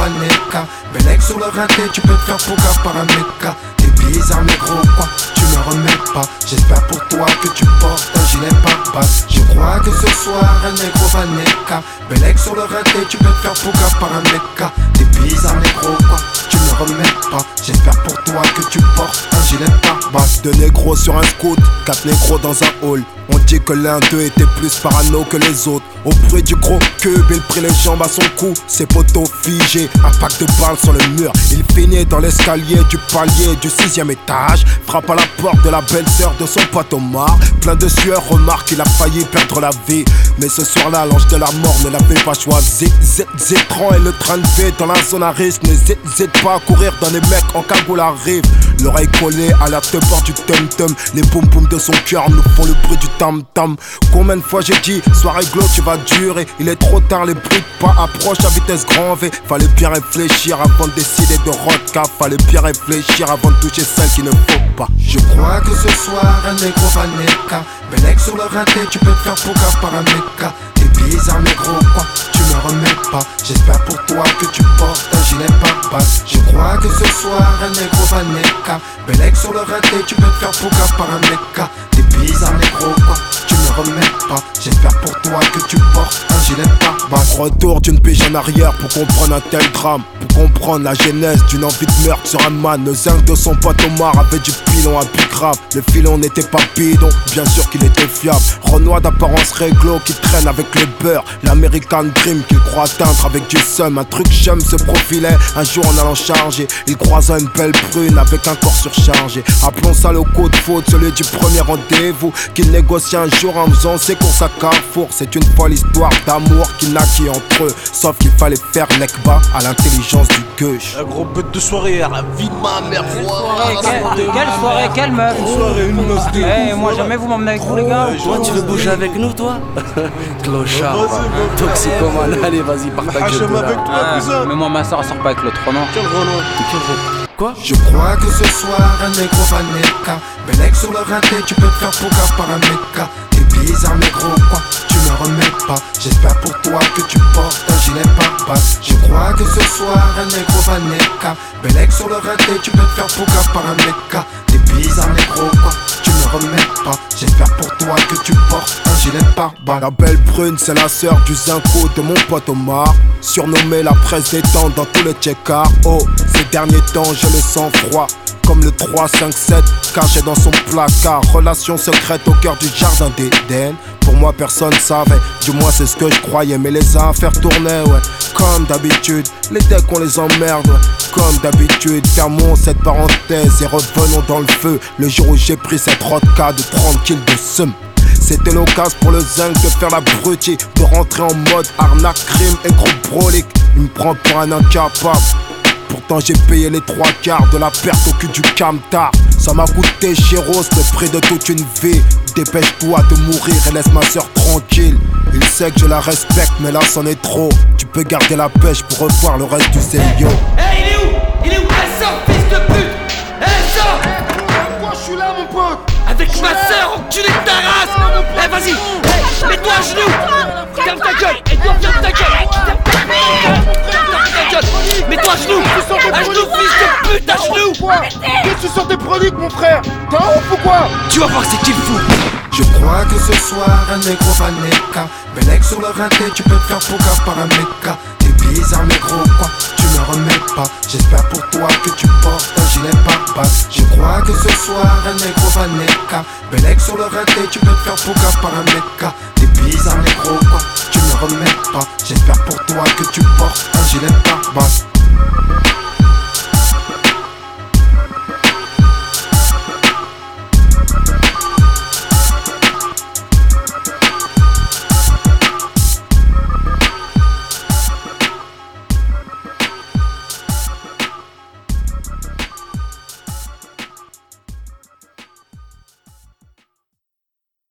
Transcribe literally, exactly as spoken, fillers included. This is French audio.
Vaneca. Bellec sur le raté, tu peux te faire pouga par un méca. T'es bizarre négro quoi, tu me remets pas. J'espère pour toi que tu portes un gilet papa. Je crois que ce soir un négro Vaneca. Bellec sur le raté, tu peux te faire pouga par un méca. T'es bizarre négro quoi, tu me remets pas. J'espère pour toi que tu portes un gilet papa. Deux négros sur un scout, quatre négros dans un hall. On dit que l'un d'eux était plus parano que les autres. Au bruit du gros cube, il prit les jambes à son cou. Ses poteaux figés, un pack de balles sur le mur. Il finit dans l'escalier du palier du sixième étage. Frappe à la porte de la belle-sœur de son pote Omar. Plein de sueur, remarque qu'il a failli perdre la vie. Mais ce soir-là, l'ange de la mort ne l'avait pas choisi. Zétran et le train de vie dans la zone à risque. N'hésite pas à courir dans les mecs en cagoule arrive. L'oreille collée à la teubeur du tum-tum. Les boum-boum de son cœur nous font le bruit du tam-tam. Combien de fois j'ai dit, soirée glauque, tu vas durer. Il est trop tard, les bruits de pas approchent à vitesse grand V. Fallait bien réfléchir avant de décider de rodka. Fallait bien réfléchir avant de toucher celle qu'il ne faut pas. Je crois que ce soir un négro Vaneca. Bellec sur le raté, tu peux te faire pouga par un méca. T'es bizarre négro quoi, tu me remets pas. J'espère pour toi que tu portes un gilet papa. Je crois que ce soir un négro Vaneca. Bellec sur le raté, tu peux te faire pouga par un méca. T'es bizarre négro quoi, tu me remets pas. J'espère pour toi que tu portes un gilet papa. Retour d'une pige en arrière pour comprendre un tel drame. Pour comprendre la genèse d'une envie de meurtre sur un man. Le zinc de son pote Omar avait du pilon à plus grave. Le filon n'était pas bidon, bien sûr qu'il était fiable. Renoir d'apparence réglo qui traîne avec le beurre. L'American Dream qu'il croit atteindre avec du seum. Un truc chum se profilait un jour en allant charger. Il croisa une belle brune avec un corps surchargé. Appelons ça le coup de faute, celui du premier rendez-vous. Qu'il négocie un jour en faisant ses courses à Carrefour. C'est une folle histoire d'amour qui naquit entre eux. Sauf qu'il fallait faire l'ekba à l'intelligence du gueuche. Un gros bête de soirée à la vie de ma mère. Quelle soirée, quelle, quelle soirée, quelle meuf. Une soirée, une meuf de hey, moi jamais vous m'emmenez avec vous les gars. Toi tu veux bouger avec nous toi? Clochard, toxicomane, allez vas-y partage le avec toi ah, cousin. Mais moi ma soeur sort pas avec l'autre non. Quel Renaud? Quoi? Je crois que ce soir un négro Vaneca. Bellec sur le raté, tu peux te faire pouga par un méca. T'es bizarre négro quoi, tu me remets pas. J'espère pour toi que tu portes un gilet papa. Je crois que ce soir un négro Vaneca. Bellec sur le raté, tu peux te faire pouga par un méca. T'es bizarre négro quoi, tu me remets pas. J'espère pour toi que tu portes un gilet papa. La belle brune c'est la sœur du zinco de mon pote Omar. Surnommée la presse des temps dans tous les check-art. Oh, ces derniers temps je le sens froid comme le trois cinq sept caché dans son placard. Relation secrète au cœur du jardin d'Éden. Pour moi personne savait, du moins c'est ce que je croyais. Mais les affaires tournaient ouais, comme d'habitude. Les decks on les emmerde ouais, comme d'habitude. Fermons cette parenthèse et revenons dans le feu. Le jour où j'ai pris cette rodka de trente kills de seum. C'était l'occasion pour le zinc de faire la brutie, de rentrer en mode arnaque, crime et gros brolique. Il me prend pour un incapable. Pourtant j'ai payé les trois quarts de la perte au cul du camtar. Ça m'a coûté chéros le prix de toute une vie. Dépêche-toi de mourir et laisse ma soeur tranquille. Il sait que je la respecte mais là c'en est trop. Tu peux garder la pêche pour revoir le reste du Célio. Hey, il est où? Il est où? Elle sort, fils de pute! Elle sort! Moi je suis là mon pote. Avec ma soeur, enculé de ta race! Eh vas-y! Hey, mets-toi à genoux! Ferme ta gueule! Et toi ferme ta gueule! Ferme ta gueule! Mets-toi à genoux! À genoux, fils de pute! À genoux! Qu'est-ce que tu sors des produits mon frère? T'es un ouf ou quoi? Tu vas voir c'est qui le fou! Je crois que ce soir un négro Vaneca. Bellec sur le raté, tu peux te faire pouga par un méca. T'es bizarre négro quoi, tu me remets pas. J'espère pour toi que tu portes un gilet papa. Je crois que ce soir un négro Vaneca. Bellec sur le raté, tu peux te faire pouga par un méca. T'es bizarre négro quoi, tu me remets pas. J'espère pour toi que tu portes un gilet papa.